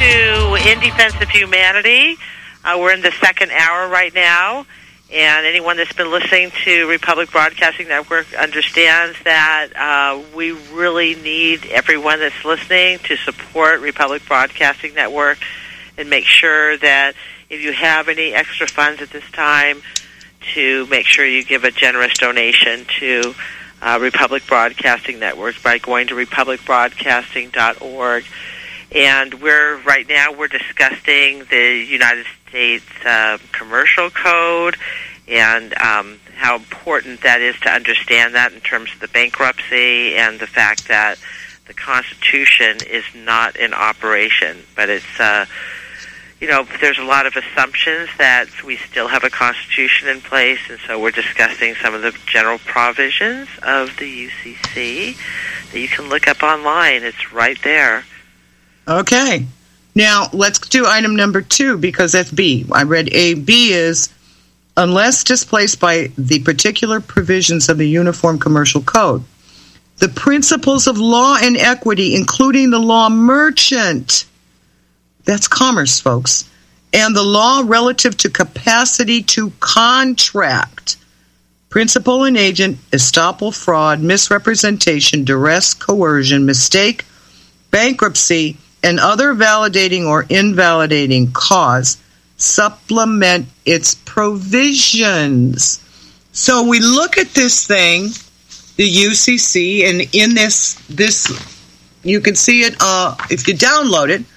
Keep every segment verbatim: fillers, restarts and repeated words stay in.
to In Defense of Humanity. Uh, we're in the second hour right now, and anyone that's been listening to Republic Broadcasting Network understands that uh, we really need everyone that's listening to support Republic Broadcasting Network and make sure that if you have any extra funds at this time, to make sure you give a generous donation to uh, Republic Broadcasting Network by going to republic broadcasting dot org. And we're right now we're discussing the United States uh, Commercial Code and um, how important that is to understand that in terms of the bankruptcy and the fact that the Constitution is not in operation, but it's uh, you know, there's a lot of assumptions that we still have a Constitution in place, and so we're discussing some of the general provisions of the U C C that you can look up online. It's right there. Okay. Now, let's do item number two, because that's B. I read A. B is, unless displaced by the particular provisions of the Uniform Commercial Code, the principles of law and equity, including the law merchant, that's commerce, folks, and the law relative to capacity to contract, principal and agent, estoppel, fraud, misrepresentation, duress, coercion, mistake, bankruptcy, and other validating or invalidating cause supplement its provisions. So we look at this thing, the U C C, and in this, this you can see it, uh, if you download it,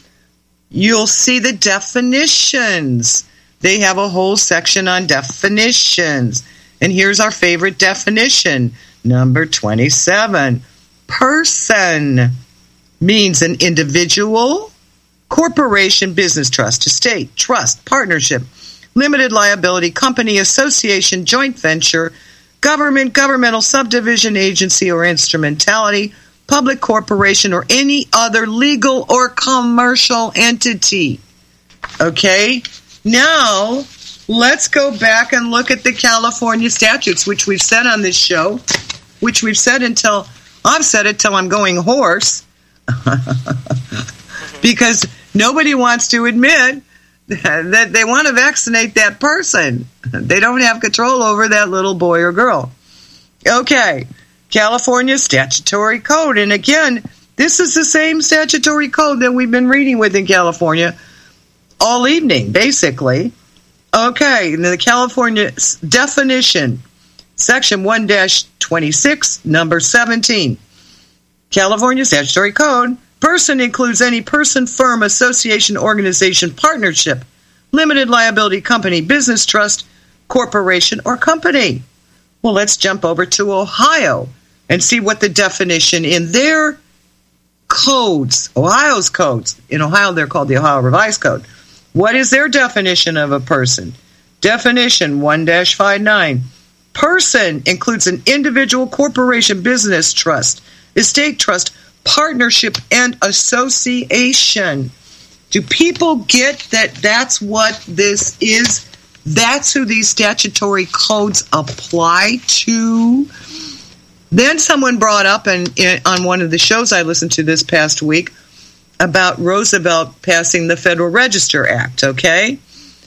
you'll see the definitions. They have a whole section on definitions. And here's our favorite definition, number twenty-seven. Person means an individual, corporation, business trust, estate, trust, partnership, limited liability, company, association, joint venture, government, governmental subdivision, agency, or instrumentality, public corporation, or any other legal or commercial entity. Okay? Now, let's go back and look at the California statutes, which we've said on this show, which we've said until, I've said it till I'm going hoarse, because nobody wants to admit that they want to vaccinate that person. They don't have control over that little boy or girl. Okay. California Statutory Code. And again, this is the same statutory code that we've been reading with in California all evening, basically. Okay, the California definition, Section one dash twenty-six, number seventeen. California Statutory Code. Person includes any person, firm, association, organization, partnership, limited liability company, business trust, corporation, or company. Well, let's jump over to Ohio and see what the definition in their codes, Ohio's codes. In Ohio, they're called the Ohio Revised Code. What is their definition of a person? Definition one dash fifty-nine. Person includes an individual, corporation, business trust, estate trust, partnership, and association. Do people get that that's what this is? That's who these statutory codes apply to. Then someone brought up in, in, on one of the shows I listened to this past week about Roosevelt passing the Federal Register Act, okay?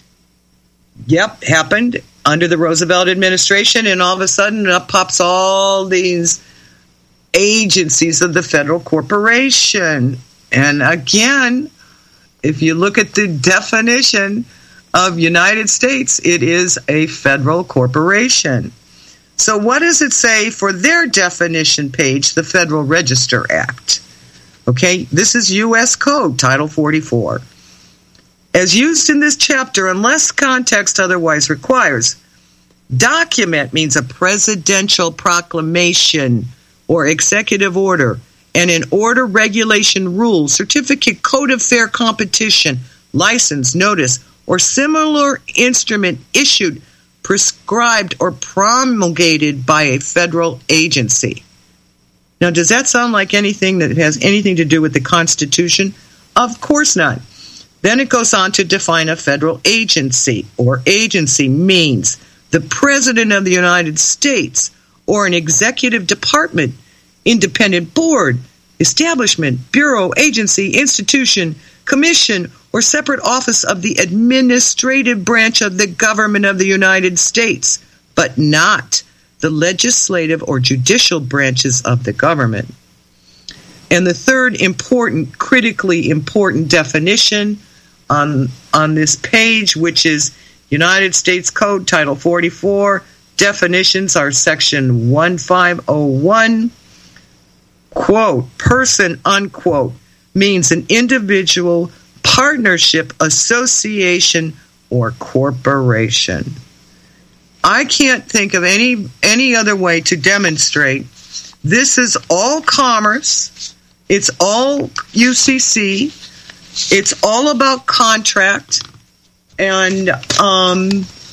Yep, happened under the Roosevelt administration, and all of a sudden up pops all these agencies of the federal corporation. And again, if you look at the definition of United States, it is a federal corporation. So what does it say for their definition page, the Federal Register Act? Okay, this is U S Code, Title forty-four. As used in this chapter, unless context otherwise requires, document means a presidential proclamation or executive order, and an order, regulation, rule, certificate, code of fair competition, license, notice, or similar instrument issued, prescribed, or promulgated by a federal agency. Now, does that sound like anything that has anything to do with the Constitution? Of course not. Then it goes on to define a federal agency, or agency means the President of the United States, or an executive department, independent board, establishment, bureau, agency, institution, commission, or separate office of the administrative branch of the government of the United States, but not the legislative or judicial branches of the government. And the third important, critically important definition on, on this page, which is United States Code, Title forty-four, definitions are Section fifteen oh one, quote, person, unquote, means an individual, partnership, association, or corporation. I can't think of any any other way to demonstrate this is all commerce. It's all U C C. It's all about contract. And um,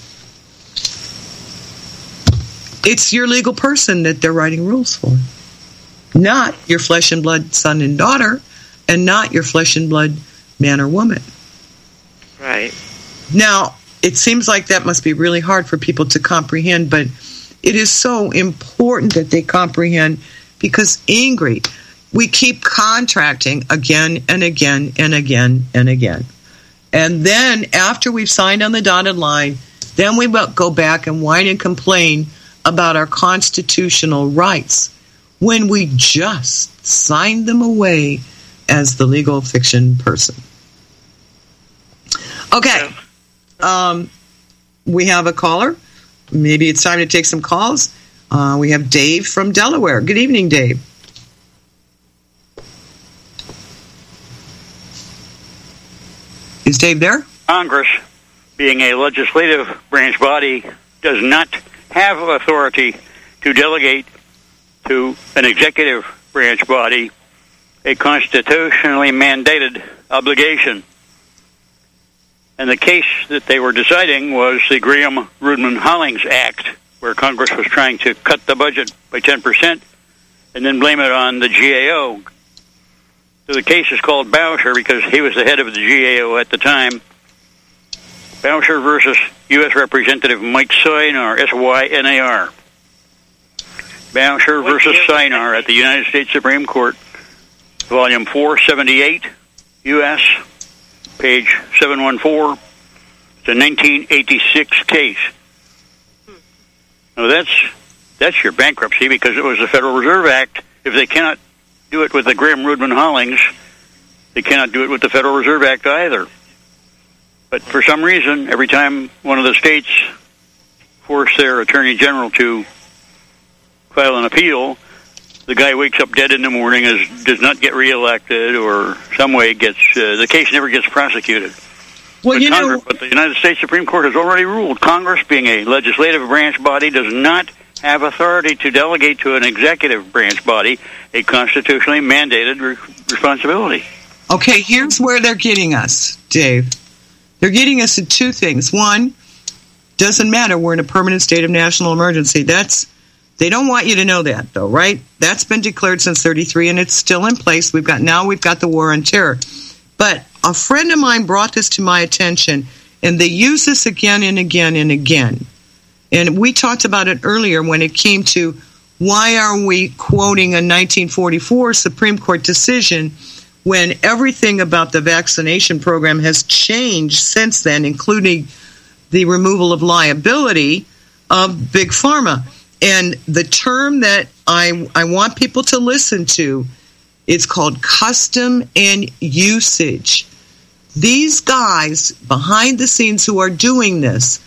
it's your legal person that they're writing rules for. Not your flesh and blood son and daughter, and not your flesh and blood man or woman. Right. Now, it seems like that must be really hard for people to comprehend, but it is so important that they comprehend because, Ingrid, we keep contracting again and again and again and again. And then after we've signed on the dotted line, then we go back and whine and complain about our constitutional rights when we just signed them away as the legal fiction person. Okay. Um, we have a caller. Maybe it's time to take some calls. Uh, we have Dave from Delaware. Good evening, Dave. Is Dave there? Congress, being a legislative branch body, does not have authority to delegate to an executive branch body a constitutionally mandated obligation. And the case that they were deciding was the Graham-Rudman-Hollings Act, where Congress was trying to cut the budget by ten percent and then blame it on the G A O. So the case is called Bowsher because he was the head of the G A O at the time. Bowsher versus U S Representative Mike Synar, S Y N A R. Bowsher versus Synar at the United States Supreme Court, Volume four seventy-eight, U S, page seven one four. It's a nineteen eighty-six case. Now that's that's your bankruptcy because it was the Federal Reserve Act. If they cannot do it with the Graham-Rudman-Hollings, they cannot do it with the Federal Reserve Act either. But for some reason, every time one of the states force their attorney general to file an appeal, the guy wakes up dead in the morning, is, does not get reelected, or some way gets uh, the case never gets prosecuted. Well, but you Congress, know, but the United States Supreme Court has already ruled Congress, being a legislative branch body, does not have authority to delegate to an executive branch body a constitutionally mandated re- responsibility. Okay, here's where they're getting us, Dave. They're getting us in two things. One, doesn't matter, we're in a permanent state of national emergency. That's They don't want you to know that, though, right? That's been declared since thirty-three, and it's still in place. We've got now we've got the war on terror. But a friend of mine brought this to my attention, and they use this again and again and again. And we talked about it earlier when it came to why are we quoting a nineteen forty-four Supreme Court decision when everything about the vaccination program has changed since then, including the removal of liability of Big Pharma. And the term that I I want people to listen to, it's called custom and usage. These guys behind the scenes who are doing this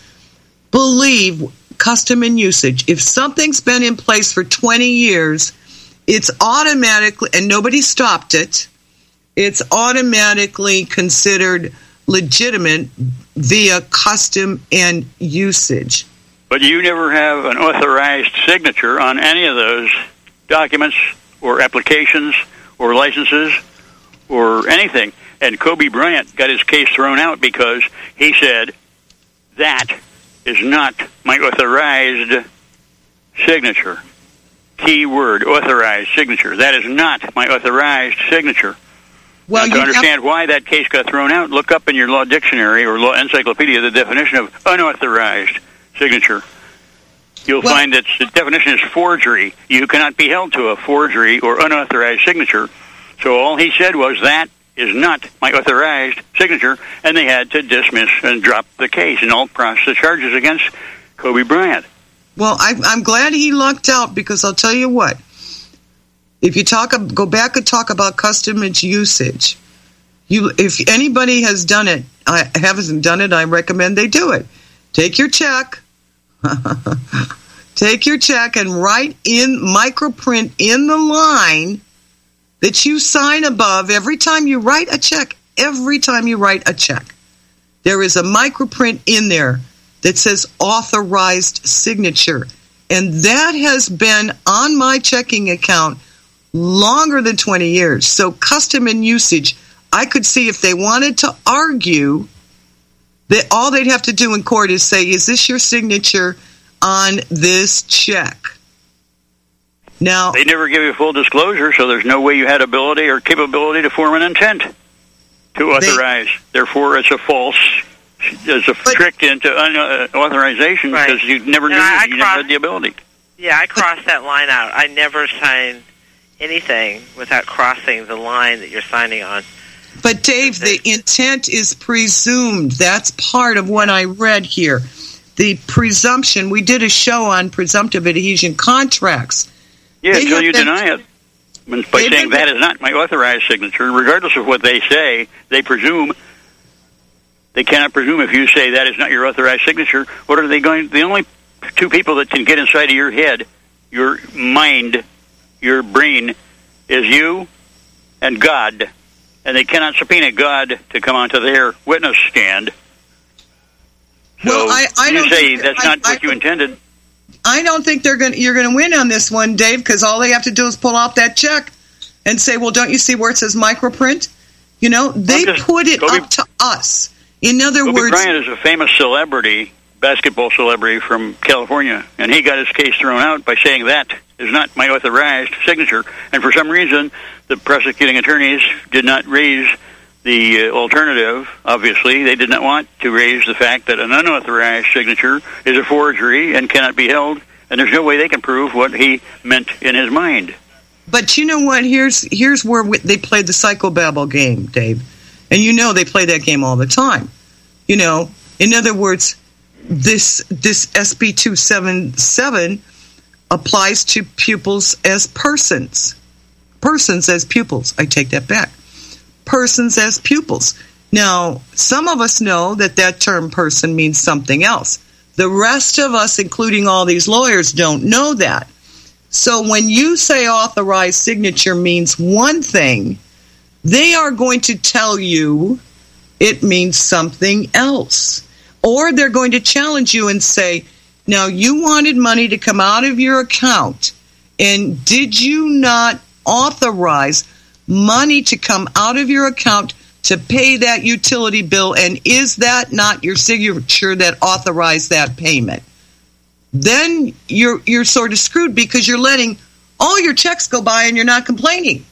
believe custom and usage. If something's been in place for twenty years, it's automatically, and nobody stopped it, it's automatically considered legitimate via custom and usage. But you never have an authorized signature on any of those documents or applications or licenses or anything. And Kobe Bryant got his case thrown out because he said, that is not my authorized signature. Key word, authorized signature. That is not my authorized signature. Well, now, to understand have- why that case got thrown out, look up in your law dictionary or law encyclopedia the definition of unauthorized signature. You'll well, find that the definition is forgery. You cannot be held to a forgery or unauthorized signature. So all he said was that is not my authorized signature, and they had to dismiss and drop the case and all process the charges against Kobe Bryant. Well, I, I'm glad he lucked out, because I'll tell you what. If you talk, go back and talk about customage usage. You, if anybody has done it, I haven't done it, I recommend they do it. Take your check, take your check and write in microprint in the line that you sign above every time you write a check. Every time you write a check, there is a microprint in there that says authorized signature. And that has been on my checking account longer than twenty years. So custom and usage, I could see if they wanted to argue that all they'd have to do in court is say, is this your signature on this check? Now, they never give you full disclosure, so there's no way you had ability or capability to form an intent to authorize. They, Therefore, it's a false, it's a but, trick into unauthorization right. because you never knew, I, I you cross, never had the ability. Yeah, I crossed that line out. I never sign anything without crossing the line that you're signing on. But Dave, the intent is presumed. That's part of what I read here. The presumption, we did a show on presumptive adhesion contracts. Yeah, they until you been, deny it. By saying that is not my authorized signature, regardless of what they say, they presume, they cannot presume if you say that is not your authorized signature. What are they going, the only two people that can get inside of your head, your mind, your brain, is you and God. And they cannot subpoena God to come onto their witness stand. So well, I, I you don't say think, that's I, not I, what you intended. I don't think they're going. You're going to win on this one, Dave, because all they have to do is pull out that check and say, "Well, don't you see where it says microprint?" You know, they just, put it Kobe, up to us. In other Kobe words, Bryant is a famous celebrity, basketball celebrity from California, and he got his case thrown out by saying that is not my authorized signature. And for some reason, the prosecuting attorneys did not raise the uh, alternative. Obviously, they did not want to raise the fact that an unauthorized signature is a forgery and cannot be held, and there's no way they can prove what he meant in his mind. But you know what? Here's here's where we, they played the psychobabble game, Dave. And you know they play that game all the time. You know, in other words, this this S B two seventy-seven applies to pupils as persons. Persons as pupils. I take that back. Persons as pupils. Now, some of us know that that term person means something else. The rest of us, including all these lawyers, don't know that. So when you say authorized signature means one thing, they are going to tell you it means something else. Or they're going to challenge you and say, now you wanted money to come out of your account, and did you not authorize money to come out of your account to pay that utility bill, and is that not your signature that authorized that payment? Then you're you're sort of screwed because you're letting all your checks go by and you're not complaining.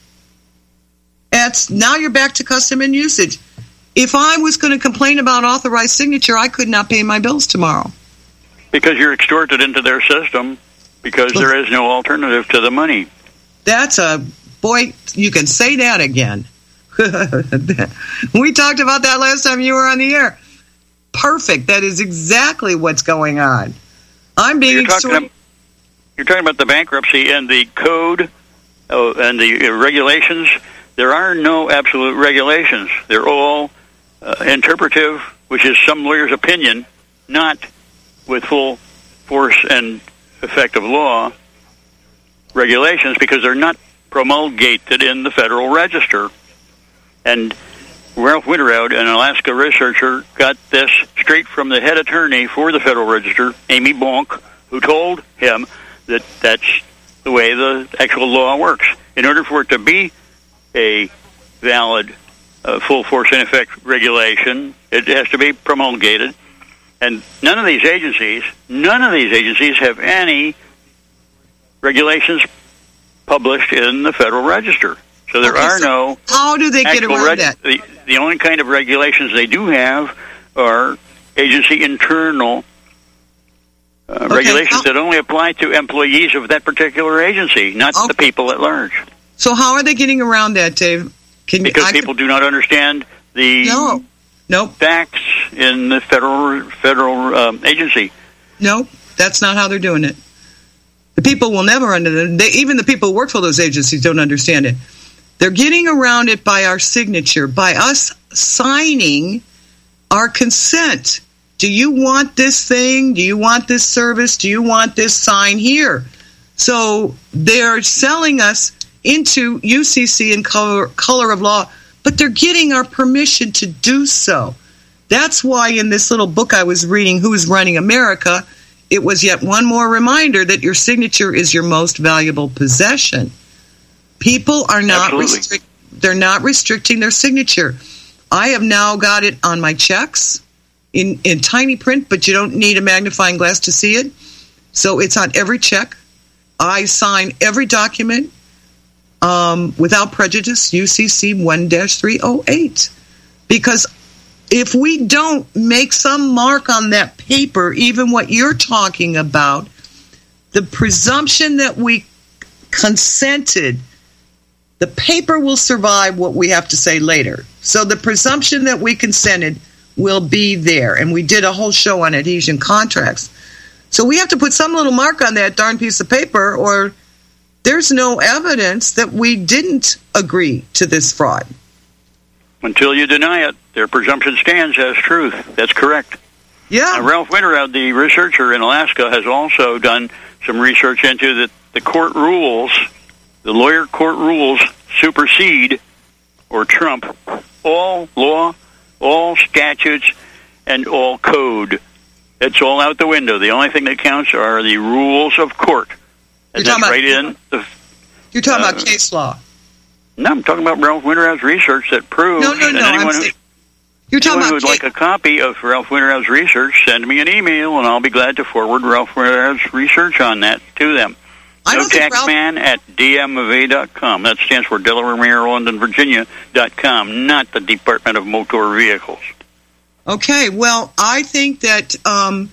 That's now you're back to custom and usage. If I was going to complain about authorized signature, I could not pay my bills tomorrow. Because you're extorted into their system because there is no alternative to the money. That's a, boy, you can say that again. We talked about that last time you were on the air. Perfect. That is exactly what's going on. I'm being you're talking, extorted. about, you're talking about the bankruptcy and the code uh, and the uh, regulations. There are no absolute regulations. They're all uh, interpretive, which is some lawyer's opinion, not with full force and effect of law regulations, because they're not promulgated in the Federal Register. And Ralph Winterowd, an Alaska researcher, got this straight from the head attorney for the Federal Register, Amy Bonk, who told him that that's the way the actual law works. In order for it to be a valid uh, full force and effect regulation, it has to be promulgated. And none of these agencies, none of these agencies have any regulations published in the Federal Register. So there okay, are so no... How do they get around reg- that? The, the only kind of regulations they do have are agency internal uh, okay, regulations how- that only apply to employees of that particular agency, not okay. the people at large. So how are they getting around that, Dave? Can because I, people do not understand the no, nope. facts in the federal federal um, agency. No, that's not how they're doing it. The people will never understand. They, even the people who work for those agencies don't understand it. They're getting around it by our signature, by us signing our consent. Do you want this thing? Do you want this service? Do you want this sign here? So they're selling us into U C C and color, color of law, but they're getting our permission to do so. That's why in this little book I was reading, Who's Running America, it was yet one more reminder that your signature is your most valuable possession. People are not restrict, they're not restricting their signature. I have now got it on my checks in, in tiny print, but you don't need a magnifying glass to see it. So it's on every check. I sign every document um, without prejudice, U C C one dash three oh eight. Because if we don't make some mark on that paper, even what you're talking about, the presumption that we consented, the paper will survive what we have to say later. So the presumption that we consented will be there. And we did a whole show on adhesion contracts. So we have to put some little mark on that darn piece of paper, or there's no evidence that we didn't agree to this fraud. Until you deny it, their presumption stands as truth. That's correct. Yeah. Uh, Ralph Winterhout, the researcher in Alaska, has also done some research into that the court rules, the lawyer court rules, supersede or trump all law, all statutes, and all code. It's all out the window. The only thing that counts are the rules of court. And You're that's talking right about, in the... You're talking uh, about case law. No, I'm talking about Ralph Winterhout's research that proves No, no, no. that anyone, I'm who, saying, you're talking anyone who about would case, like a copy of Ralph Winterhout's research, send me an email, and I'll be glad to forward Ralph Winterhout's research on that to them. I don't think Ralph, NoTaxMan at D M of A dot com. That stands for Delaware, Maryland, and Virginia dot com, not the Department of Motor Vehicles. Okay, well, I think that um,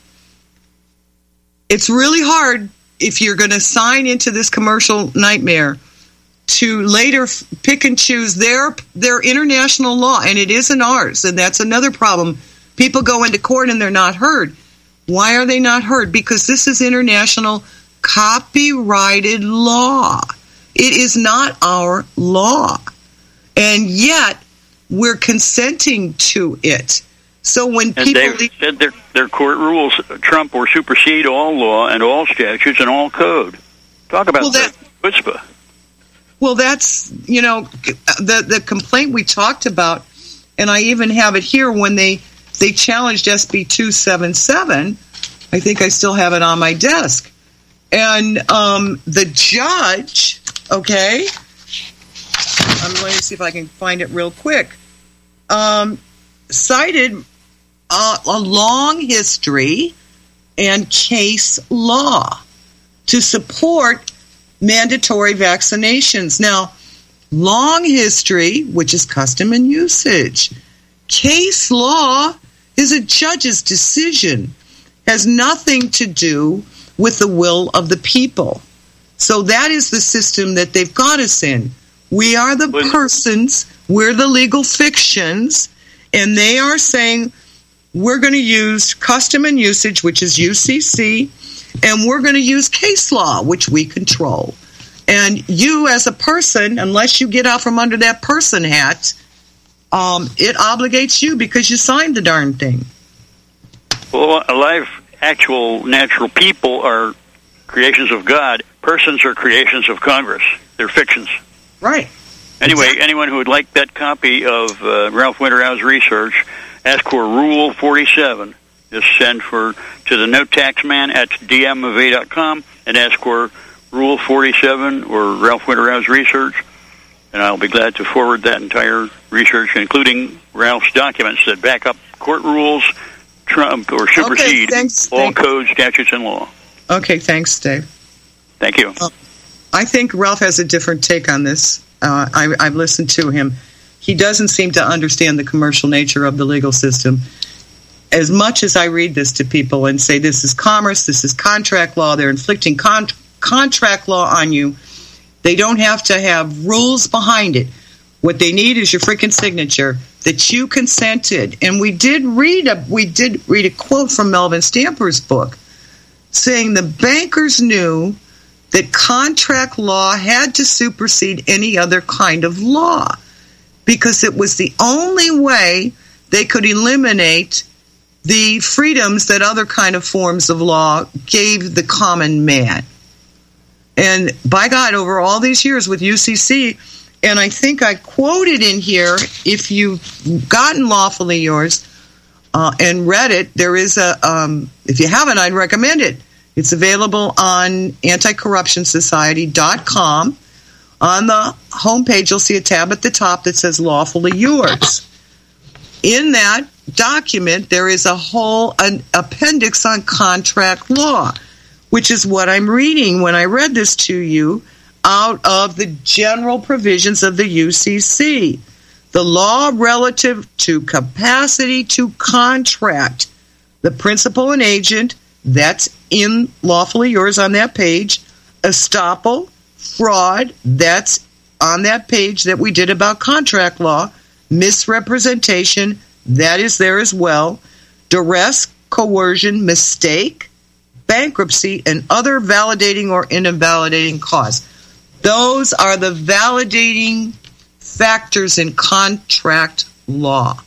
it's really hard if you're going to sign into this commercial nightmare to later f- pick and choose their their international law, and it isn't ours, and that's another problem. People go into court and they're not heard. Why are they not heard? Because this is international copyrighted law. It is not our law, and yet we're consenting to it. So when and people they've said their, their court rules trump or supersede all law and all statutes and all code. Talk about well, that, the chutzpah. Well, that's, you know, the the complaint we talked about, and I even have it here when they, they challenged S B two seventy-seven. I think I still have it on my desk. And um, the judge, okay, I'm going to see if I can find it real quick, um, cited a, a long history and case law to support mandatory vaccinations. Now, long history, which is custom and usage. Case law is a judge's decision, has nothing to do with the will of the people. So that is the system that they've got us in. We are the persons, we're the legal fictions, and they are saying we're going to use custom and usage, which is U C C, and we're going to use case law, which we control. And you as a person, unless you get out from under that person hat, um, it obligates you because you signed the darn thing. Well, alive, actual, natural people are creations of God. Persons are creations of Congress. They're fictions. Right. Anyway, Exactly. anyone who would like that copy of uh, Ralph Winterhout's research, ask for Rule forty-seven. Just send for to the NoTaxMan at D M of A dot com and ask for Rule forty-seven or Ralph Winterhout's research, and I'll be glad to forward that entire research, including Ralph's documents that back up court rules, trump or supersede okay, thanks, all thanks. codes, statutes, and law. Okay, thanks, Dave. Thank you. Uh, I think Ralph has a different take on this. Uh, I, I've listened to him. He doesn't seem to understand the commercial nature of the legal system. As much as I read this to people and say this is commerce, this is contract law, they're inflicting con- contract law on you, they don't have to have rules behind it. What they need is your freaking signature that you consented. And we did read a we did read a quote from Melvin Stamper's book saying the bankers knew that contract law had to supersede any other kind of law because it was the only way they could eliminate the freedoms that other kind of forms of law gave the common man. And by God, over all these years with U C C, and I think I quoted in here, if you've gotten Lawfully Yours uh, and read it, there is a, um, if you haven't, I'd recommend it. It's available on anti corruption society dot com. On the homepage, you'll see a tab at the top that says Lawfully Yours. In that document, there is a whole an appendix on contract law, which is what I'm reading when I read this to you out of the general provisions of the U C C. The law relative to capacity to contract, the principal and agent, that's in Lawfully Yours on that page. Estoppel, fraud, that's on that page that we did about contract law. Misrepresentation, that is there as well. Duress, coercion, mistake, bankruptcy, and other validating or invalidating cause. Those are the validating factors in contract law.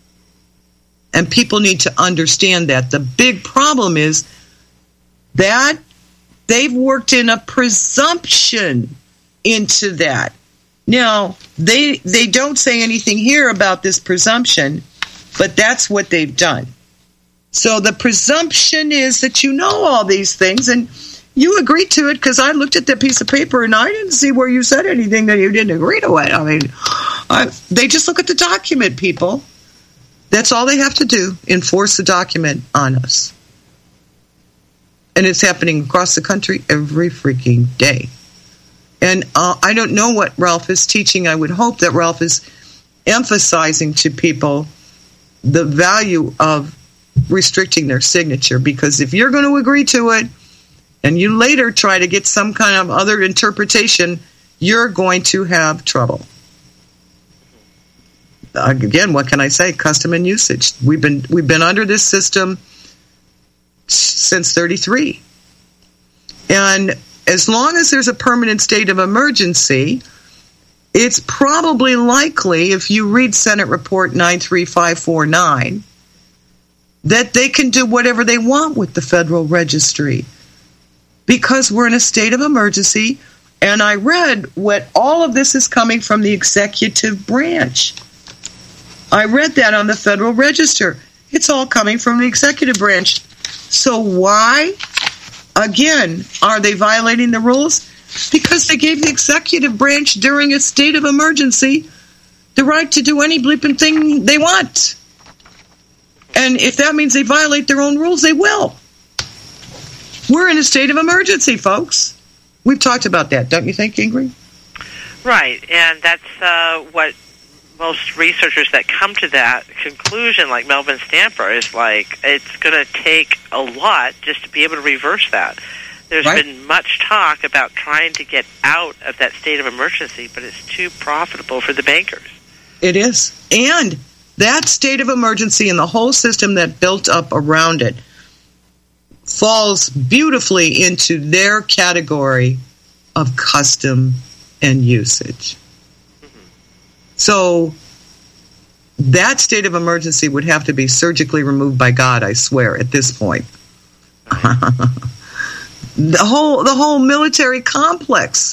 And people need to understand that. The big problem is that they've worked in a presumption into that. Now, they they don't say anything here about this presumption, but that's what they've done. So the presumption is that you know all these things, and you agreed to it because I looked at that piece of paper and I didn't see where you said anything that you didn't agree to it. I mean, I, they just look at the document, people. That's all they have to do, enforce the document on us. And it's happening across the country every freaking day. And uh, I don't know what Ralph is teaching. I would hope that Ralph is emphasizing to people the value of restricting their signature, because if you're going to agree to it and you later try to get some kind of other interpretation, you're going to have trouble. Again, what can I say? Custom and usage. We've been we've been under this system since thirty-three. And as long as there's a permanent state of emergency, it's probably likely, if you read Senate Report nine three five four nine, that they can do whatever they want with the Federal Registry because we're in a state of emergency. And I read what all of this is coming from the executive branch. I read that on the Federal Register. It's all coming from the executive branch. So why, again, are they violating the rules? Because they gave the executive branch during a state of emergency the right to do any bleeping thing they want. And if that means they violate their own rules, they will. We're in a state of emergency, folks. We've talked about that, don't you think, Ingrid? Right, and that's uh, what most researchers that come to that conclusion, like Melvin Stamper, is like, it's going to take a lot just to be able to reverse that. There's right. been much talk about trying to get out of that state of emergency, but it's too profitable for the bankers. It is. And that state of emergency and the whole system that built up around it falls beautifully into their category of custom and usage. Mm-hmm. So that state of emergency would have to be surgically removed by God, I swear, at this point. Right. the whole the whole military complex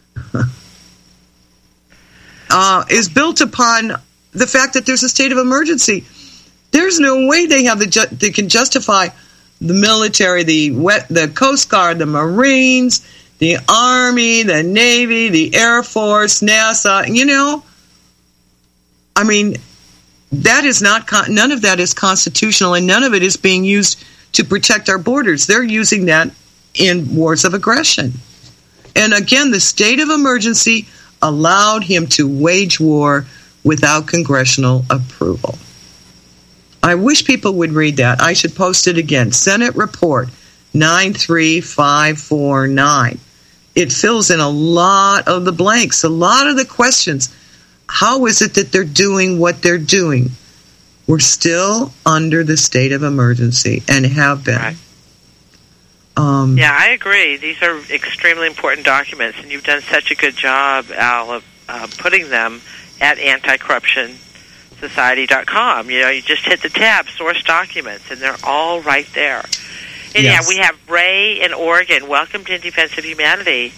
uh, is built upon the fact that there's a state of emergency. There's no way they have the ju- they can justify the military, the wet, the Coast Guard, the Marines, the Army, the Navy, the Air Force, NASA. You know, I mean, that is not con- none of that is constitutional, and none of it is being used to protect our borders. They're using that in wars of aggression. And again, the state of emergency allowed him to wage war without congressional approval. I wish people would read that. I should post it again. Senate Report nine three five four nine. It fills in a lot of the blanks, a lot of the questions. how is it that they're doing what they're doing? We're still under the state of emergency and have been. Right. Um, yeah, I agree. These are extremely important documents, and you've done such a good job, Al, of uh, putting them at anti corruption society dot com. You know, you just hit the tab, source documents, and they're all right there. And yes. yeah, we have Ray in Oregon. Welcome to In Defense of Humanity.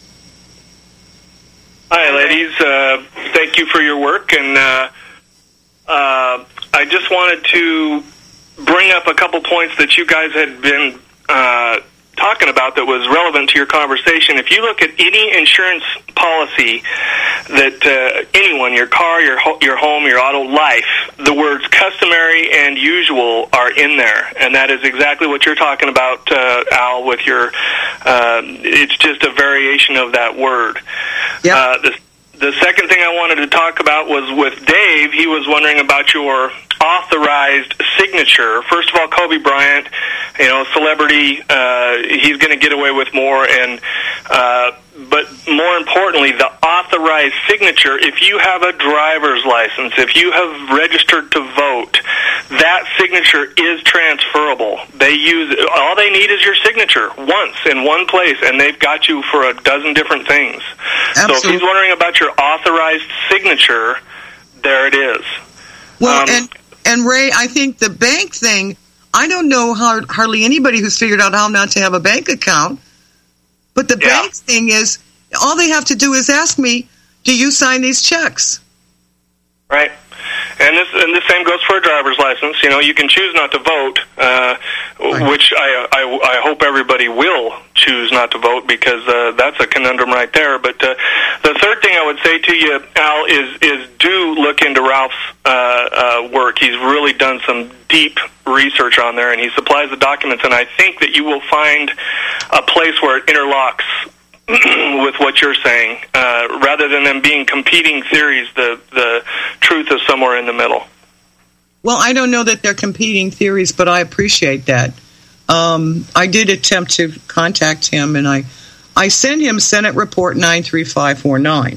Hi, ladies. Uh, thank you for your work, and uh, uh, I just wanted to bring up a couple points that you guys had been uh, talking about that was relevant to your conversation. If you look at any insurance policy that uh, anyone, your car, your ho- your home, your auto, life, the words customary and usual are in there, and that is exactly what you're talking about, uh, Al, with your, uh, it's just a variation of that word. Yeah. Uh, the, the second thing I wanted to talk about was with Dave. He was wondering about your authorized signature. First of all, Kobe Bryant, you know, celebrity, uh, he's going to get away with more, and uh, but more importantly, the authorized signature, if you have a driver's license, if you have registered to vote, that signature is transferable. They use, all they need is your signature once in one place, and they've got you for a dozen different things. Absolutely. So if he's wondering about your authorized signature, there it is. Well, um, and, and Ray, I think the bank thing, I don't know how, hardly anybody who's figured out how not to have a bank account. But the yeah. bank thing is, all they have to do is ask me, do you sign these checks? Right. And this and the same goes for a driver's license. You know, you can choose not to vote, uh, right. which I, I I hope everybody will choose not to vote, because uh, that's a conundrum right there. But uh, the third thing I would say to you, Al, is is do look into Ralph's uh, uh, work. He's really done some deep research on there, and he supplies the documents. And I think that you will find a place where it interlocks with what you're saying, uh, rather than them being competing theories. The the truth is somewhere in the middle. Well, I don't know that they're competing theories, but I appreciate that. Um, I did attempt to contact him, and I, I sent him Senate Report nine three five four nine.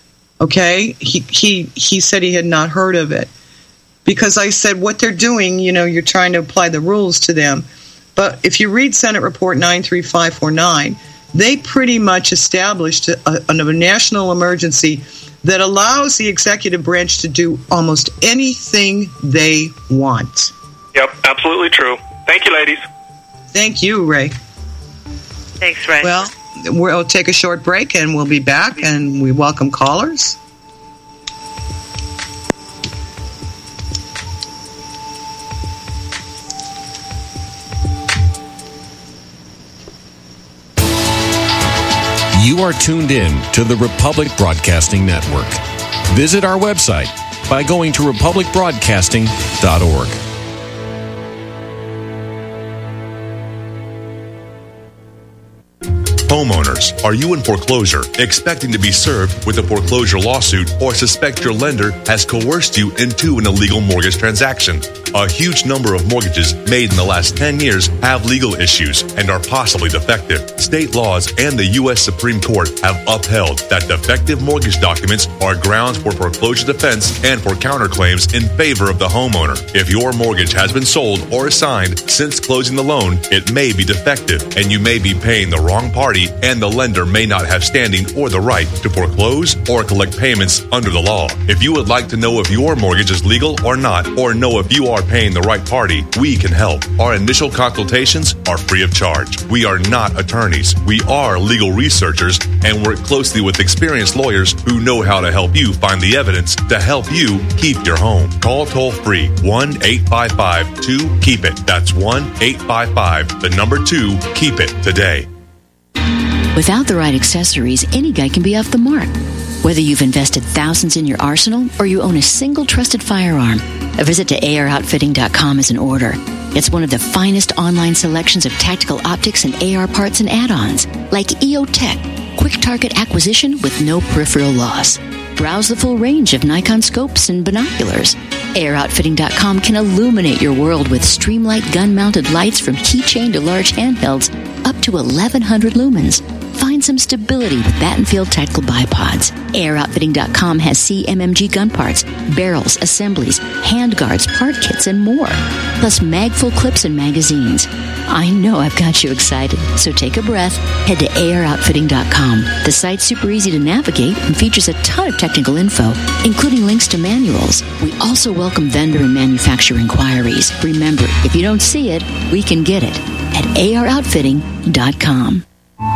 Okay, he he he said he had not heard of it, because I said what they're doing. You know, you're trying to apply the rules to them, but if you read Senate Report nine three five four nine. They pretty much established a, a, a national emergency that allows the executive branch to do almost anything they want. Yep, absolutely true. Thank you, ladies. Thank you, Ray. Thanks, Ray. Well, we'll take a short break, and we'll be back, and we welcome callers. You are tuned in to the Republic Broadcasting Network. Visit our website by going to republic broadcasting dot org. Homeowners, are you in foreclosure, expecting to be served with a foreclosure lawsuit, or suspect your lender has coerced you into an illegal mortgage transaction? A huge number of mortgages made in the last ten years have legal issues and are possibly defective. State laws and the U S Supreme Court have upheld that defective mortgage documents are grounds for foreclosure defense and for counterclaims in favor of the homeowner. If your mortgage has been sold or assigned since closing the loan, it may be defective, and you may be paying the wrong party, and the lender may not have standing or the right to foreclose or collect payments under the law. If you would like to know if your mortgage is legal or not, or know if you are paying the right party, we can help. Our initial consultations are free of charge. We are not attorneys. We are legal researchers and work closely with experienced lawyers who know how to help you find the evidence to help you keep your home. Call toll free one eight five five two keep it. That's one eight five five, the number two, keep it today. Without the right accessories, any guy can be off the mark. Whether you've invested thousands in your arsenal or you own a single trusted firearm, a visit to A R outfitting dot com is in order. It's one of the finest online selections of tactical optics and A R parts and add-ons, like E O Tech, quick target acquisition with no peripheral loss. Browse the full range of Nikon scopes and binoculars. A R outfitting dot com can illuminate your world with Streamlight gun-mounted lights from keychain to large handhelds up to eleven hundred lumens. Find some stability with Battenfield Tactical Bipods. A R Outfitting dot com has C M M G gun parts, barrels, assemblies, handguards, part kits, and more. Plus mag-full clips and magazines. I know I've got you excited, so take a breath. Head to A R Outfitting dot com. The site's super easy to navigate and features a ton of technical info, including links to manuals. We also welcome vendor and manufacturer inquiries. Remember, if you don't see it, we can get it at A R Outfitting dot com.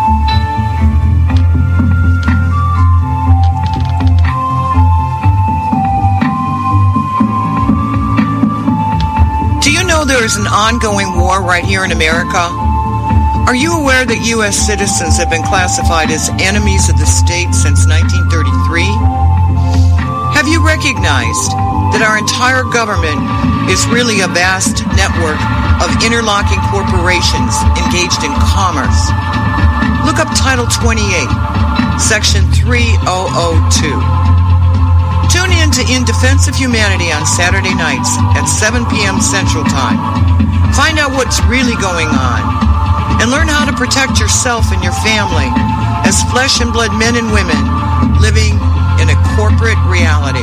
Do you know there is an ongoing war right here in America? Are you aware that U S citizens have been classified as enemies of the state since nineteen thirty-three? Have you recognized that our entire government is really a vast network of interlocking corporations engaged in commerce? Look up Title twenty-eight, Section three thousand two. Tune in to In Defense of Humanity on Saturday nights at seven p.m. Central Time. Find out what's really going on and learn how to protect yourself and your family as flesh and blood men and women living in a corporate reality.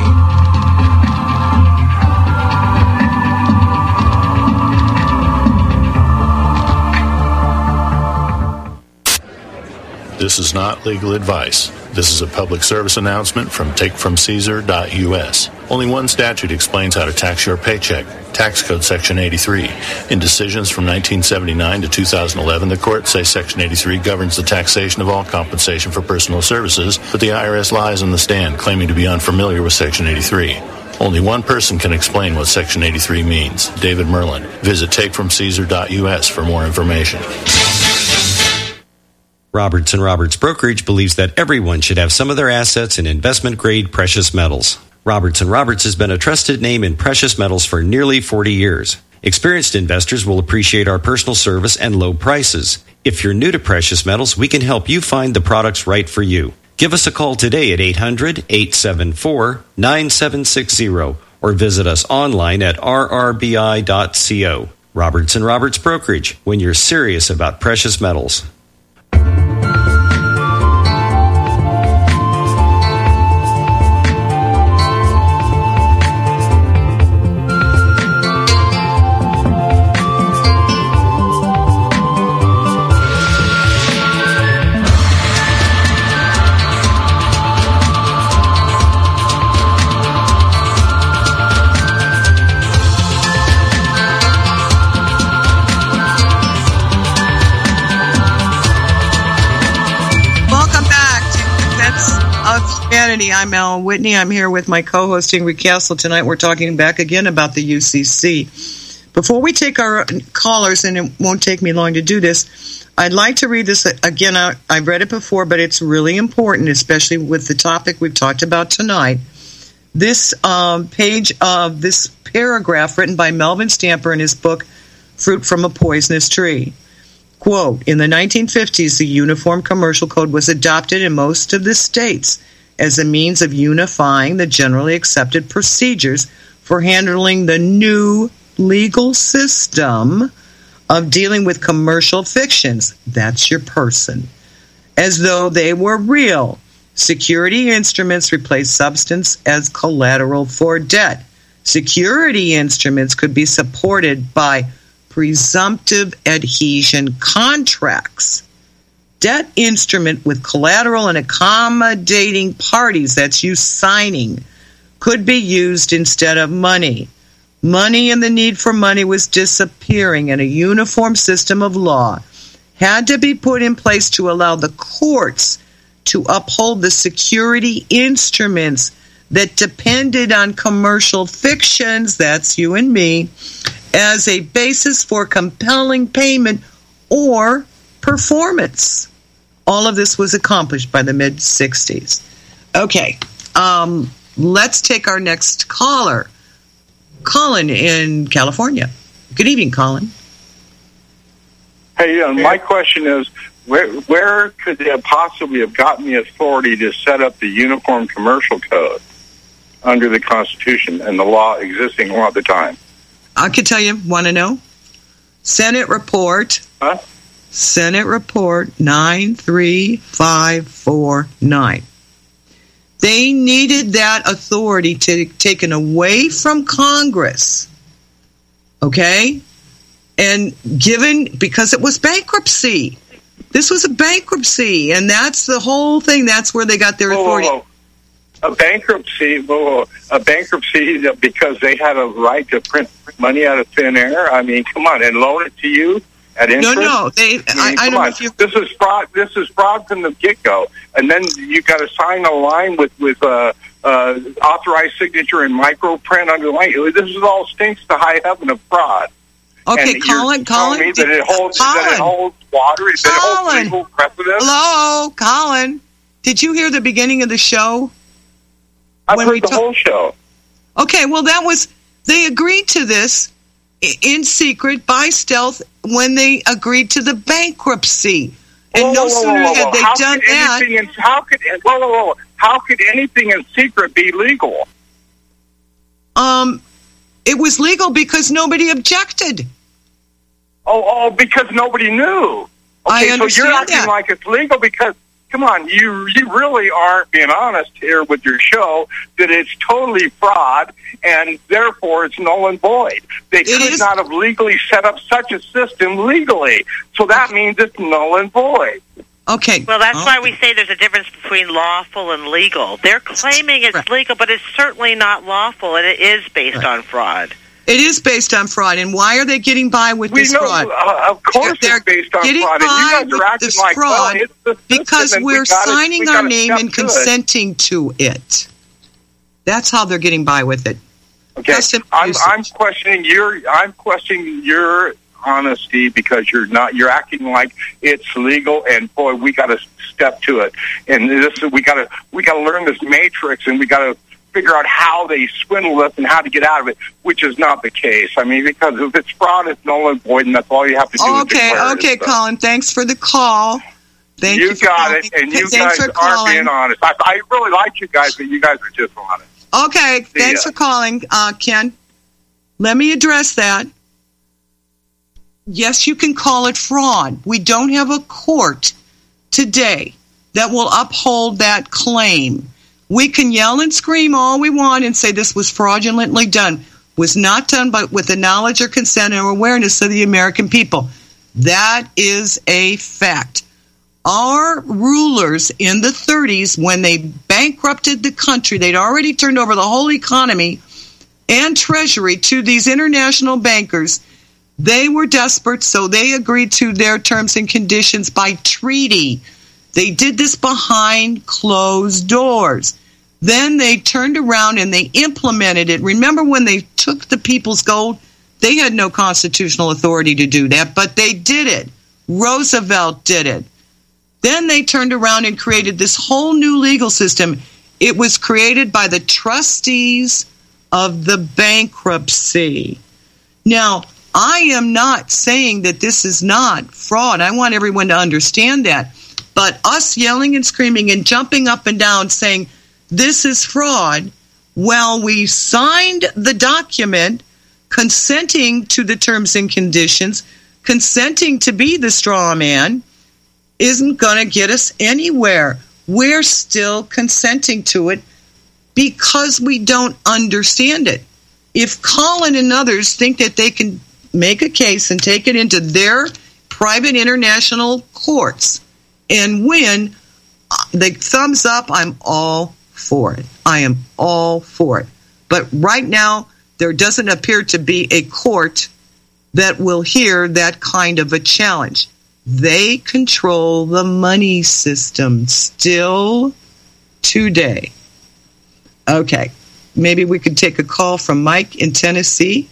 This is not legal advice. This is a public service announcement from take from caesar dot U S. Only one statute explains how to tax your paycheck. Tax Code Section eighty-three. In decisions from nineteen seventy-nine to two thousand eleven, the courts say Section eighty-three governs the taxation of all compensation for personal services, but the I R S lies on the stand, claiming to be unfamiliar with Section eighty-three. Only one person can explain what Section eighty-three means, David Merlin. Visit take from caesar dot U S for more information. Roberts and Roberts Brokerage believes that everyone should have some of their assets in investment-grade precious metals. Roberts and Roberts has been a trusted name in precious metals for nearly forty years. Experienced investors will appreciate our personal service and low prices. If you're new to precious metals, we can help you find the products right for you. Give us a call today at eight hundred, eight seven four, nine seven six zero or visit us online at r r b i dot co. Roberts and Roberts Brokerage, when you're serious about precious metals. I'm Alan Whitney. I'm here with my co-host Ingrid Castle. Tonight we're talking back again about the U C C. Before we take our callers, and it won't take me long to do this, I'd like to read this again. I, I've read it before, but it's really important, especially with the topic we've talked about tonight. This um, page of this paragraph written by Melvin Stamper in his book, Fruit from a Poisonous Tree. Quote, in the nineteen fifties, the Uniform Commercial Code was adopted in most of the states as a means of unifying the generally accepted procedures for handling the new legal system of dealing with commercial fictions. That's your person. As though they were real. Security instruments replaced substance as collateral for debt. Security instruments could be supported by presumptive adhesion contracts. Debt instrument with collateral and accommodating parties, that's you signing, could be used instead of money. Money and the need for money was disappearing, and a uniform system of law had to be put in place to allow the courts to uphold the security instruments that depended on commercial fictions, that's you and me, as a basis for compelling payment or performance. All of this was accomplished by the mid-sixties. Okay, um, let's take our next caller. Colin in California. Good evening, Colin. Hey, uh, my question is, where, where could they possibly have gotten the authority to set up the Uniform Commercial Code under the Constitution and the law existing law at the time? I could tell you, want to know? Senate report. Huh? Senate Report nine three five four nine. They needed that authority to taken away from Congress, okay, and given because it was bankruptcy. This was a bankruptcy, and that's the whole thing. That's where they got their authority. Whoa, whoa, whoa. A bankruptcy, whoa, whoa. a bankruptcy because they had a right to print money out of thin air. I mean, come on, and loan it to you at interest. No, no, they. I, I, mean, I don't on. know if you. This is fraud. This is fraud from the get go, and then you got to sign a line with with uh, uh, authorized signature and micro print under the line. This is all stinks to high heaven of fraud. Okay, and Colin, you're Colin, me that it holds Colin, that it holds water, that it holds legal precedent. Hello, Colin. Did you hear the beginning of the show? I've when heard we the ta- whole show. Okay, well, that was they agreed to this in secret by stealth when they agreed to the bankruptcy, and whoa, no whoa, whoa, sooner whoa, whoa. had they how done could that. In, how could whoa, whoa, whoa, how could anything in secret be legal? Um, it was legal because nobody objected. Oh, oh, because nobody knew. I Okay, so understand you're acting that. like it's legal because, come on, you you really aren't being honest here with your show that it's totally fraud and therefore it's null and void. They It could is- not have legally set up such a system legally. So that means it's null and void. Okay. Well, that's Oh. why we say there's a difference between lawful and legal. They're claiming it's Right. legal, but it's certainly not lawful, and it is based Right. on fraud. It is based on fraud, and why are they getting by with We this know, fraud? uh, of course, They're it's based on getting fraud, and you by guys with are acting this like, fraud well, it's the system, because and we we're gotta- signing we our gotta name step and to it. consenting to it. That's how they're getting by with it. Okay, Custom I'm, usage. I'm questioning your I'm questioning your honesty because you're not you're acting like it's legal, and boy, we got to step to it, and this we got to we got to learn this matrix, and we got to figure out how they swindle us and how to get out of it, which is not the case. I mean, because if it's fraud, it's null and void, and that's all you have to do. Okay, is declare okay, it. So Colin. Thanks for the call. Thank you. you for got calling. it, and you Thanks guys for aren't calling. being honest. I, I really like you guys, but you guys are just honest. Okay, See thanks ya. for calling, uh, Ken. Let me address that. Yes, you can call it fraud. We don't have a court today that will uphold that claim. We can yell and scream all we want and say this was fraudulently done. Was not done by, with the knowledge or consent or awareness of the American people. That is a fact. Our rulers in the thirties, when they bankrupted the country, they'd already turned over the whole economy and treasury to these international bankers. They were desperate, so they agreed to their terms and conditions by treaty. They did this behind closed doors. Then they turned around and they implemented it. Remember when they took the people's gold? They had no constitutional authority to do that, but they did it. Roosevelt did it. Then they turned around and created this whole new legal system. It was created by the trustees of the bankruptcy. Now, I am not saying that this is not fraud. I want everyone to understand that. But us yelling and screaming and jumping up and down saying this is fraud, well, we signed the document consenting to the terms and conditions, consenting to be the straw man, isn't going to get us anywhere. We're still consenting to it because we don't understand it. If Colin and others think that they can make a case and take it into their private international courts and win, the thumbs up, I'm all for it. I am all for it. But right now, there doesn't appear to be a court that will hear that kind of a challenge. They control the money system still today. Okay, maybe we could take a call from Mike in Tennessee.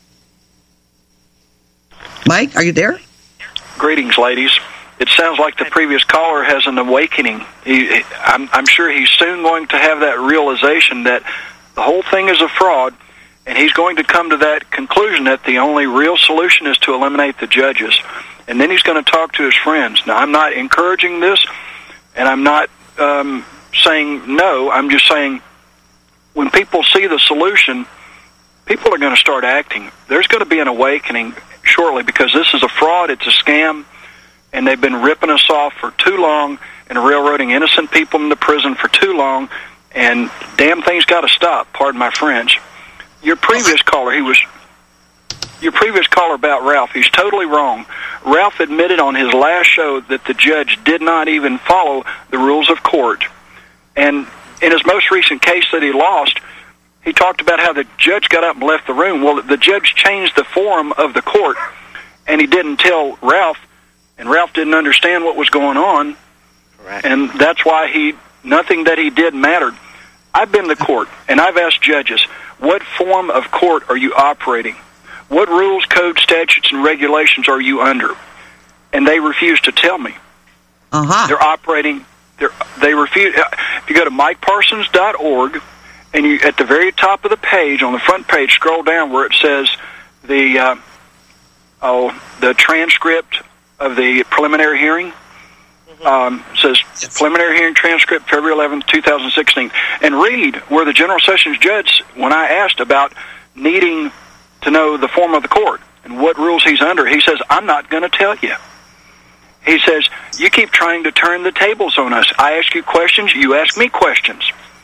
Mike, are you there? Greetings, ladies. It sounds like the previous caller has an awakening. He, I'm, I'm sure he's soon going to have that realization that the whole thing is a fraud, and he's going to come to that conclusion that the only real solution is to eliminate the judges. And then he's going to talk to his friends. Now, I'm not encouraging this, and I'm not um, saying no. I'm just saying when people see the solution, people are going to start acting. There's going to be an awakening shortly because this is a fraud. It's a scam. and they've been ripping us off for too long and railroading innocent people into prison for too long, and damn thing's got to stop, pardon my French. Your previous caller, he was... Your previous caller about Ralph, he's totally wrong. Ralph admitted on his last show that the judge did not even follow the rules of court. And in his most recent case that he lost, he talked about how the judge got up and left the room. Well, the judge changed the forum of the court, and he didn't tell Ralph, and Ralph didn't understand what was going on. Correct. And that's why he nothing that he did mattered. I've been to court, and I've asked judges, what form of court are you operating? What rules, code, statutes, and regulations are you under? And they refuse to tell me. Uh-huh. They're operating, they're, they refuse. If you go to mike parsons dot org, and you at the very top of the page, on the front page, scroll down where it says the uh, oh the transcript of the preliminary hearing. Mm-hmm. Um, it says yes. Preliminary hearing transcript, February eleventh, twenty sixteen. And read where the General Sessions Judge, when I asked about needing to know the form of the court and what rules he's under, he says, I'm not going to tell you. He says, you keep trying to turn the tables on us. I ask you questions, you ask me questions.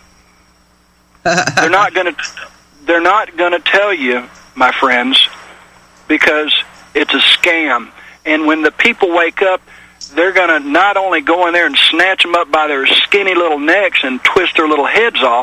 They're not going to they're not going to tell you, my friends, because it's a scam. And when the people wake up, they're going to not only go in there and snatch them up by their skinny little necks and twist their little heads off,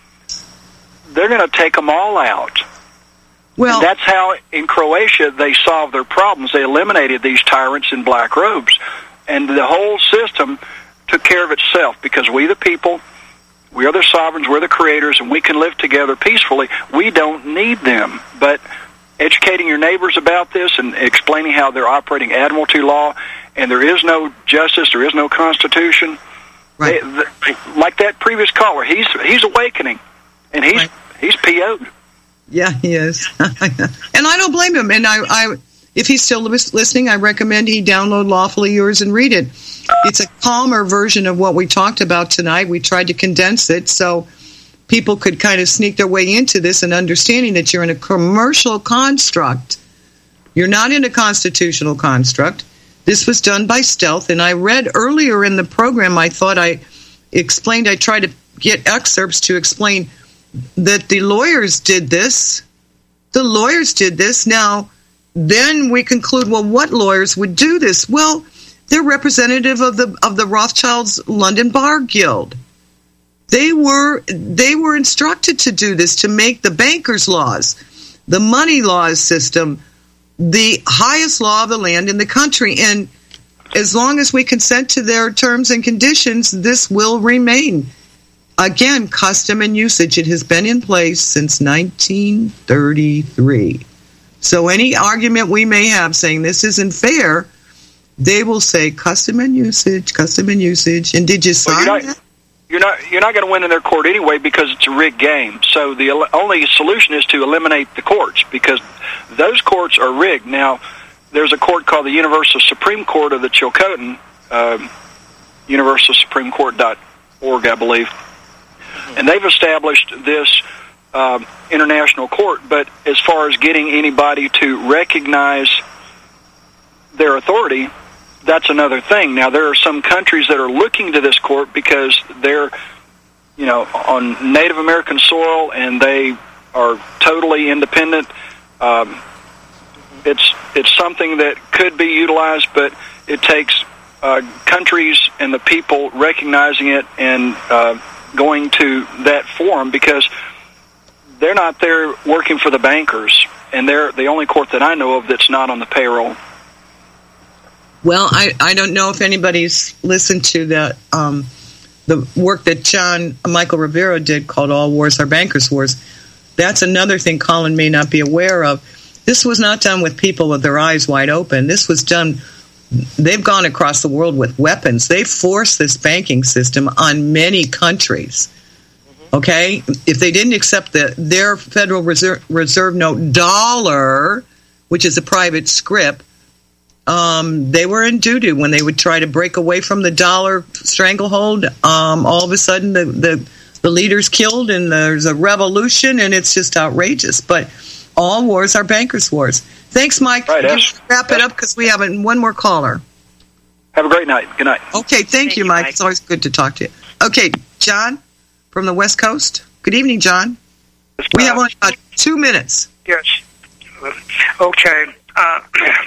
they're going to take them all out. Well, and that's how in Croatia they solved their problems. They eliminated these tyrants in black robes. And the whole system took care of itself because we the people, we are the sovereigns, we're the creators, and we can live together peacefully. We don't need them. But educating your neighbors about this and explaining how they're operating admiralty law and there is no justice, there is no constitution. Right. They, the, like that previous caller, he's he's awakening, and he's right. he's P O'd. Yeah, he is. And I don't blame him. And I, I, if he's still listening, I recommend he download Lawfully Yours and read it. It's a calmer version of what we talked about tonight. We tried to condense it so people could kind of sneak their way into this and understanding that you're in a commercial construct. You're not in a constitutional construct. This was done by stealth. And I read earlier in the program, I thought I explained, I tried to get excerpts to explain that the lawyers did this. The lawyers did this. Now, then we conclude, well, what lawyers would do this? Well, they're representative of the of the Rothschilds London Bar Guild. They were they were instructed to do this, to make the bankers' laws, the money laws system, the highest law of the land in the country. And as long as we consent to their terms and conditions, this will remain. Again, custom and usage. It has been in place since nineteen thirty-three. So any argument we may have saying this isn't fair, they will say custom and usage, custom and usage. And did you sign well, you're not, that? You're not, you're not going to win in their court anyway because it's a rigged game. So the only solution is to eliminate the courts because those courts are rigged. Now, there's a court called the Universal Supreme Court of the Chilcotin, um, universal supreme court dot org, I believe. And they've established this um, international court, but as far as getting anybody to recognize their authority, that's another thing. Now, there are some countries that are looking to this court because they're, you know, on Native American soil and they are totally independent. Um, it's it's something that could be utilized, but it takes uh, countries and the people recognizing it and uh, going to that forum because they're not there working for the bankers, and they're the only court that I know of that's not on the payroll. Well, I, I don't know if anybody's listened to the um, the work that John Michael Rivera did called All Wars Are Bankers' Wars. That's another thing Colin may not be aware of. This was not done with people with their eyes wide open. This was done, they've gone across the world with weapons. They forced this banking system on many countries. Okay? If they didn't accept the, their Federal Reserve, Reserve Note dollar, which is a private scrip, um, they were in doo-doo when they would try to break away from the dollar stranglehold. Um, all of a sudden, the, the, the leader's killed, and there's a revolution, and it's just outrageous. But all wars are bankers' wars. Thanks, Mike. Right, Just wrap it up because we have one more caller. Have a great night. Good night. Okay, thank, thank you, Mike. Mike. It's always good to talk to you. Okay, John from the West Coast. Good evening, John. We have only about two minutes. Yes. Okay. Uh,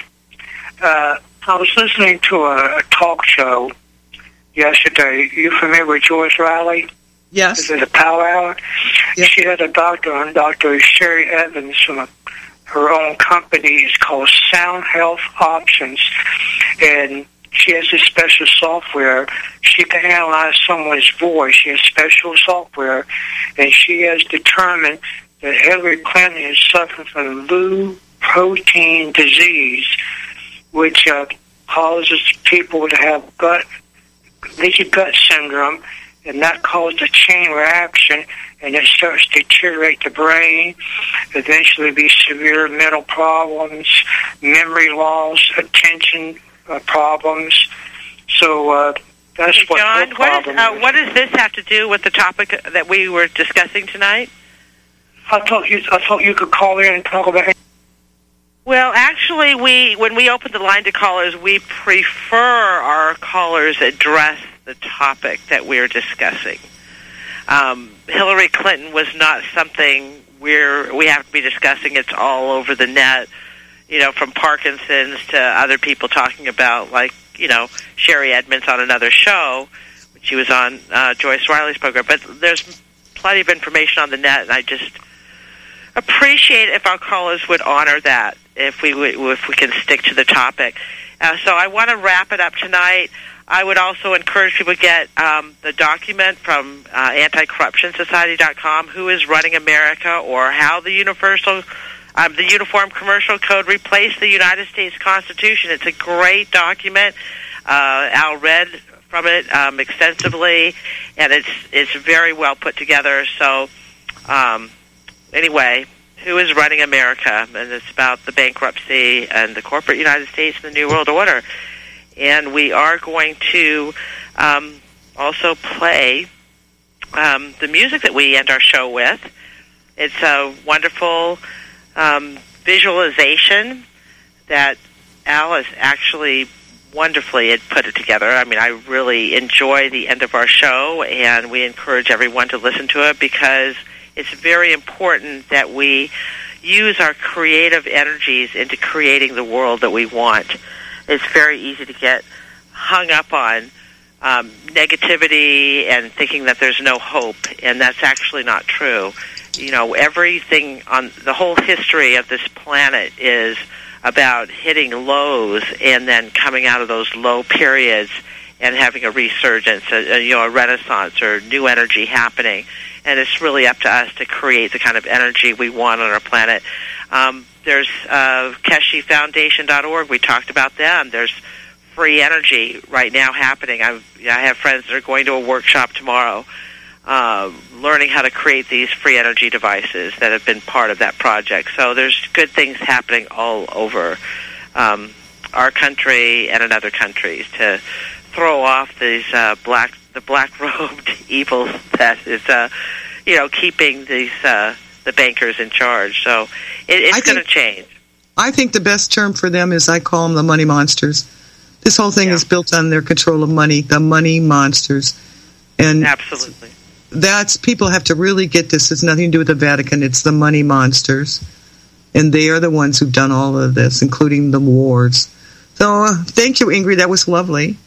uh, I was listening to a, a talk show yesterday. You familiar with Joyce Riley? Yes. Is it a Power Hour? Yes. She had a doctor on, Doctor Sherry Evans, from a, her own company. It's called Sound Health Options. And she has this special software. She can analyze someone's voice. She has special software. And she has determined that Hillary Clinton is suffering from Lou protein disease, which uh, causes people to have gut, leaky gut syndrome, and that causes a chain reaction, and it starts to deteriorate the brain, eventually be severe mental problems, memory loss, attention uh, problems. So uh, that's hey, what John, her problem what, is, uh, is. what does this have to do with the topic that we were discussing tonight? I thought you, I thought you could call in and talk about it. Well, actually, we when we open the line to callers, we prefer our callers address the topic that we're discussing. Um, Hillary Clinton was not something we're, we have to be discussing. It's all over the net, you know, from Parkinson's to other people talking about, like, you know, Sherry Edmonds on another show. She was on uh, Joyce Riley's program. But there's plenty of information on the net, and I just appreciate if our callers would honor that, if we if we can stick to the topic. Uh, so I want to wrap it up tonight. I would also encourage people to get um, the document from uh, anti corruption society dot com, Who is Running America, or How the Universal, um, the Uniform Commercial Code Replaced the United States Constitution. It's a great document. Uh, Al read from it um, extensively, and it's it's very well put together. So um, anyway, Who is Running America? And it's about the bankruptcy and the corporate United States and the New World Order. And we are going to um, also play um, the music that we end our show with. It's a wonderful um, visualization that Al has actually wonderfully had put it together. I mean, I really enjoy the end of our show, and we encourage everyone to listen to it because it's very important that we use our creative energies into creating the world that we want. It's very easy to get hung up on um, negativity and thinking that there's no hope, and that's actually not true. You know, everything on the whole history of this planet is about hitting lows and then coming out of those low periods and having a resurgence, a, a, you know, a renaissance or new energy happening. And it's really up to us to create the kind of energy we want on our planet. Um, there's uh, Keshe Foundation dot org. We talked about them. There's free energy right now happening. I've, I have friends that are going to a workshop tomorrow uh, learning how to create these free energy devices that have been part of that project. So there's good things happening all over um, our country and in other countries to throw off these uh, black, the black-robed evils that is, uh, you know, keeping these uh, the bankers in charge. So it, it's going to change. I think the best term for them is, I call them the money monsters. This whole thing yeah. is built on their control of money, the money monsters. And absolutely. That's, people have to really get this. It's nothing to do with the Vatican. It's the money monsters. And they are the ones who've done all of this, including the wars. So uh, thank you, Ingrid. That was lovely.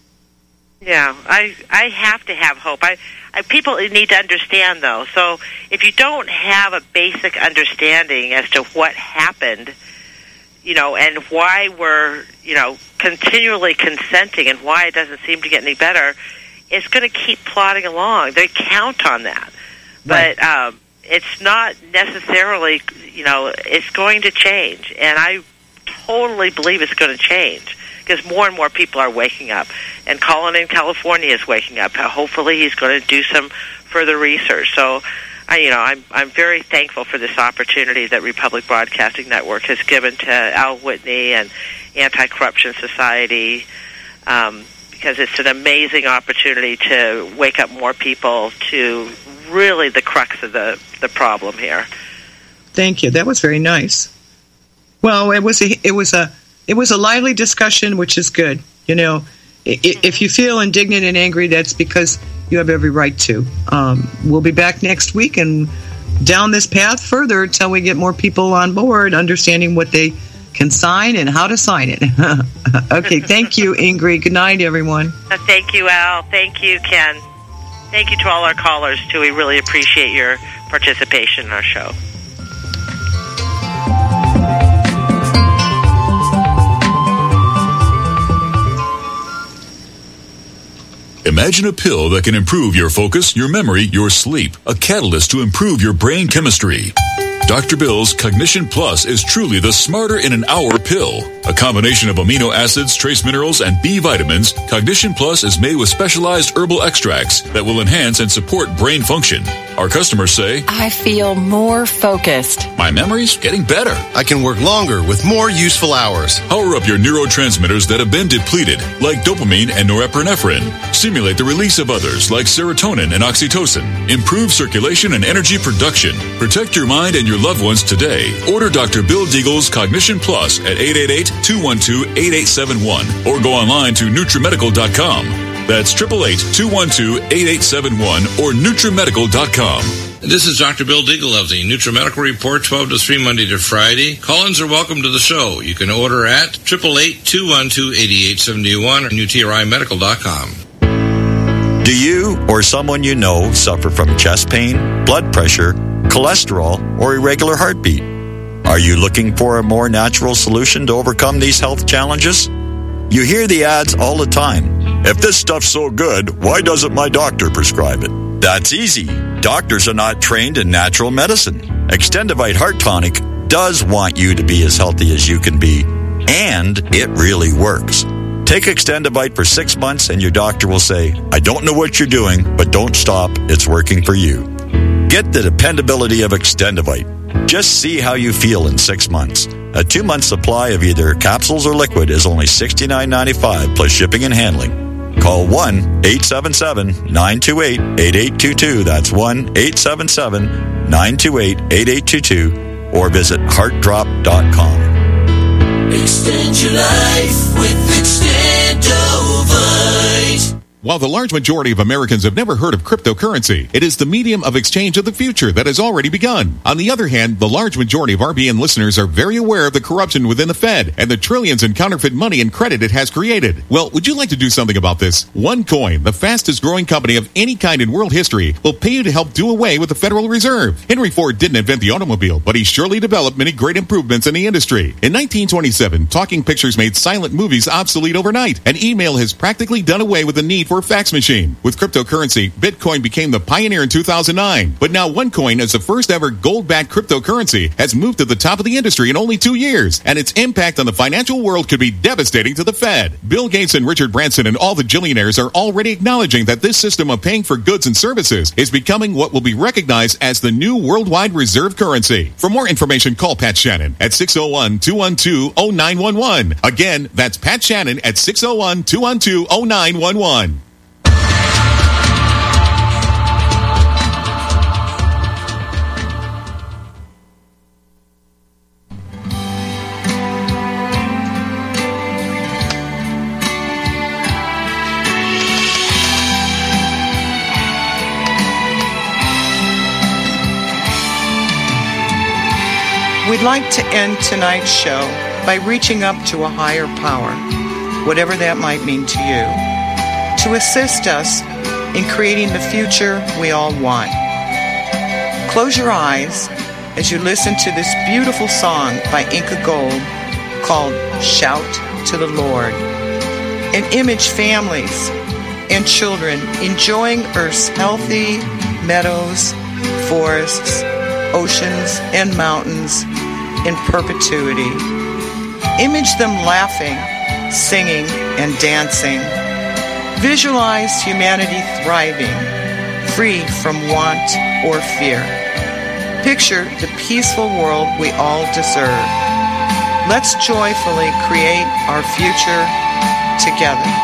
Yeah, I I have to have hope. I, I people need to understand, though. So if you don't have a basic understanding as to what happened, you know, and why we're, you know, continually consenting and why it doesn't seem to get any better, it's going to keep plodding along. They count on that. Right. But um, it's not necessarily, you know, it's going to change. And I totally believe it's going to change because more and more people are waking up. And Colin in California is waking up. Hopefully he's going to do some further research. So, I, you know, I'm I'm very thankful for this opportunity that Republic Broadcasting Network has given to Al Whitney and Anti-Corruption Society, um, because it's an amazing opportunity to wake up more people to really the crux of the, the problem here. Thank you. That was very nice. Well, it was a, it was a it was a lively discussion, which is good. You know, if you feel indignant and angry, that's because you have every right to. Um, we'll be back next week and down this path further until we get more people on board, understanding what they can sign and how to sign it. Okay, thank you, Ingrid. Good night, everyone. Uh, thank you, Al. Thank you, Ken. Thank you to all our callers, too. We really appreciate your participation in our show. Imagine a pill that can improve your focus, your memory, your sleep. A catalyst to improve your brain chemistry. Doctor Bill's Cognition Plus is truly the smarter in an hour pill. A combination of amino acids, trace minerals, and B vitamins, Cognition Plus is made with specialized herbal extracts that will enhance and support brain function. Our customers say, I feel more focused. My memory's getting better. I can work longer with more useful hours. Power up your neurotransmitters that have been depleted, like dopamine and norepinephrine. Stimulate the release of others, like serotonin and oxytocin. Improve circulation and energy production. Protect your mind and your loved ones today. Order Doctor Bill Deagle's Cognition Plus at eight eight eight, two one two, eight eight seven one or go online to Nutrimedical dot com. That's eight eight eight, two one two, eight eight seven one or Nutrimedical dot com. This is Doctor Bill Deagle of the NutriMedical Report, twelve to three, Monday to Friday. Call-ins are welcome to the show. You can order at eight eight eight, two one two, eight eight seven one or N U T R I medical dot com. Do you or someone you know suffer from chest pain, blood pressure, cholesterol, or irregular heartbeat? Are you looking for a more natural solution to overcome these health challenges? You hear the ads all the time. If this stuff's so good, why doesn't my doctor prescribe it? That's easy. Doctors are not trained in natural medicine. Extendivite Heart Tonic does want you to be as healthy as you can be, and it really works. Take Extendivite for six months and your doctor will say, I don't know what you're doing, but don't stop. It's working for you. Get the dependability of Extendivite. Just see how you feel in six months. A two-month supply of either capsules or liquid is only sixty-nine ninety-five plus shipping and handling. Call one eight seven seven, nine two eight, eight eight two two. That's one eight seven seven, nine two eight, eight eight two two or visit heart drop dot com. Extend your life with Extendovite. While the large majority of Americans have never heard of cryptocurrency, it is the medium of exchange of the future that has already begun. On the other hand, the large majority of R B N listeners are very aware of the corruption within the Fed and the trillions in counterfeit money and credit it has created. Well, would you like to do something about this? OneCoin, the fastest growing company of any kind in world history, will pay you to help do away with the Federal Reserve. Henry Ford didn't invent the automobile, but he surely developed many great improvements in the industry. In nineteen twenty-seven, talking pictures made silent movies obsolete overnight, and email has practically done away with the need for a fax machine. With cryptocurrency, Bitcoin became the pioneer in two thousand nine. But now OneCoin, as the first ever gold-backed cryptocurrency, has moved to the top of the industry in only two years, and its impact on the financial world could be devastating to the Fed. Bill Gates and Richard Branson and all the Jillionaires are already acknowledging that this system of paying for goods and services is becoming what will be recognized as the new worldwide reserve currency. For more information, call Pat Shannon at six oh one, two one two, oh nine one one. Again, that's Pat Shannon at six oh one, two one two, oh nine one one. We'd like to end tonight's show by reaching up to a higher power, whatever that might mean to you, to assist us in creating the future we all want. Close your eyes as you listen to this beautiful song by Inca Gold called Shout to the Lord, and image families and children enjoying Earth's healthy meadows, forests, oceans, and mountains in perpetuity. Image them laughing, singing, and dancing. Visualize humanity thriving, free from want or fear. Picture the peaceful world we all deserve. Let's joyfully create our future together.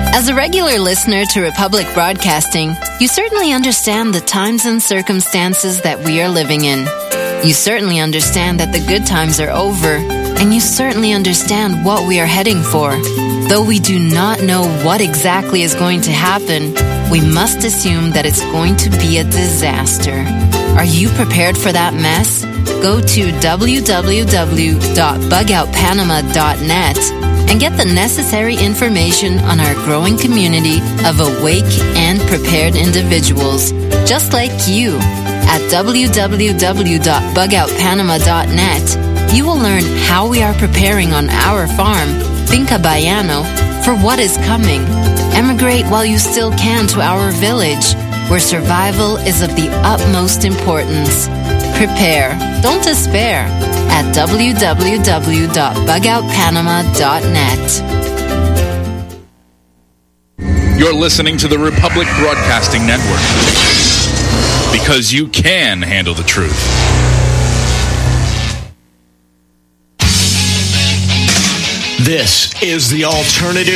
As a regular listener to Republic Broadcasting, you certainly understand the times and circumstances that we are living in. You certainly understand that the good times are over, and you certainly understand what we are heading for. Though we do not know what exactly is going to happen, we must assume that it's going to be a disaster. Are you prepared for that mess? Go to w w w dot bug out panama dot net and get the necessary information on our growing community of awake and prepared individuals, just like you. At w w w dot bug out panama dot net, you will learn how we are preparing on our farm, Finca Bayano, for what is coming. Emigrate while you still can to our village, where survival is of the utmost importance. Prepare, don't despair, at w w w dot bug out panama dot net. You're listening to the Republic Broadcasting Network, because you can handle the truth. This is the alternative